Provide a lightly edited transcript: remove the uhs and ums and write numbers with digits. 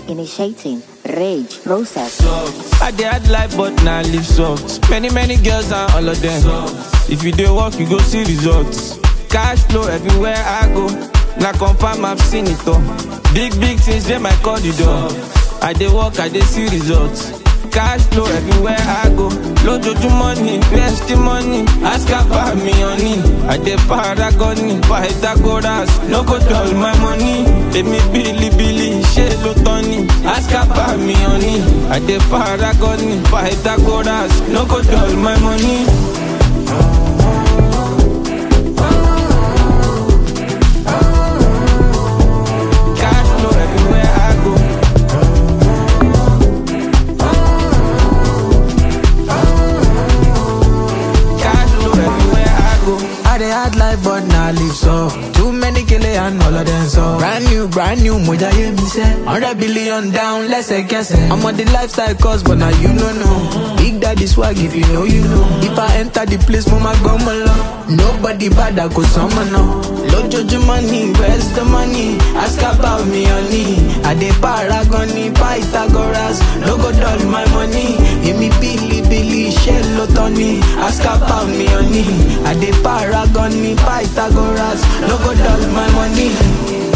Initiating rage process. I dey hard life but now live soft. Many girls and all of them. If you dey work, you go see results. Cash flow everywhere I go. Now confirm I've seen it all. Big things they might call the door. I dey work, I dey see results. Cash flow everywhere I go. Load your money, invest the money. Ask about me honey. I dey paragoni, Pythagoras. No go dull my money. Let me Billy, Shelo Tony. Ask about me honey. I dey paragoni, Pythagoras. No go dull my money. Hard life but now live so. Too many kill it and all of them so. Brand new, moja ye me say. 100 billion down, let's say guess it. I'm on the lifestyle cost but now you know. Big daddy swag if you know you know. If I enter the place, mama go along. Nobody bad, I go someone now. Load your money, where's the money? Ask about me honey. I dey paragoni, Pythagoras. No go dull my money. Give me Billy, Shelo Tony. Ask about me honey. I dey paragoni, Pythagoras. No go dull my money.